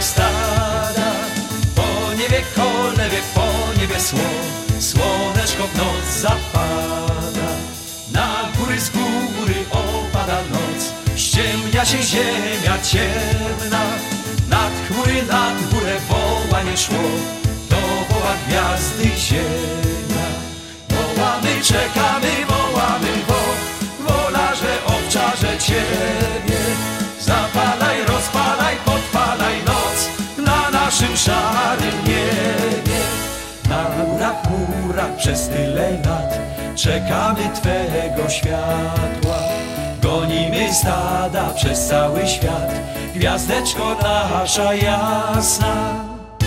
stada. Po niebie kolne wie, po niebie słoneczko w noc zapada. Na góry z góry opada noc, ściemnia się ziemia ciemna. Nad chmury, nad górę wołanie szło, to woła gwiazdy ziemia. Wołamy, czekamy, wołamy, wolarze, owczarze Ciebie. Zapalaj, rozpalaj, podpalaj noc na naszym szarym niebie. Na górach przez tyle lat czekamy Twego światła. Gonimy stada przez cały świat, gwiazdeczko nasza jasna.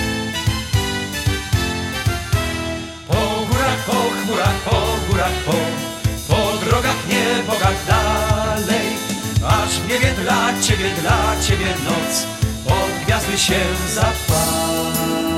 Po górach, po chmurach, po górach, po drogach, niebogach dalej, aż w niebie dla Ciebie noc od gwiazdy się zapali.